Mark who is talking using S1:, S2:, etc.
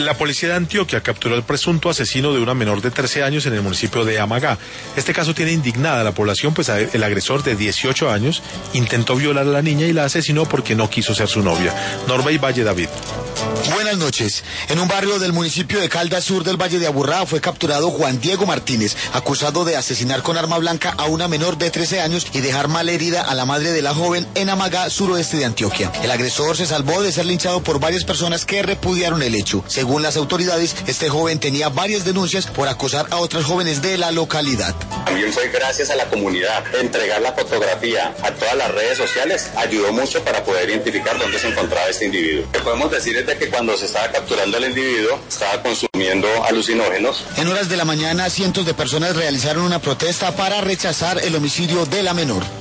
S1: La policía de Antioquia capturó al presunto asesino de una menor de 13 años en el municipio de Amagá. Este caso tiene indignada a la población, pues el agresor de 18 años intentó violar a la niña y la asesinó porque no quiso ser su novia. Norbey Valle David.
S2: Buenas noches. En un barrio del municipio de Caldas Sur del Valle de Aburrá fue capturado Juan Diego Martínez, acusado de asesinar con arma blanca a una menor de 13 años y dejar mal herida a la madre de la joven en Amagá, suroeste de Antioquia. El agresor se salvó de ser linchado por varias personas que repudiaron el hecho. Según las autoridades, este joven tenía varias denuncias por acosar a otras jóvenes de la localidad.
S3: También fue gracias a la comunidad. Entregar la fotografía a todas las redes sociales ayudó mucho para poder identificar dónde se encontraba este individuo. Lo que podemos decir es de que cuando se estaba capturando al individuo, estaba consumiendo alucinógenos.
S2: En horas de la mañana, cientos de personas realizaron una protesta para rechazar el homicidio de la menor.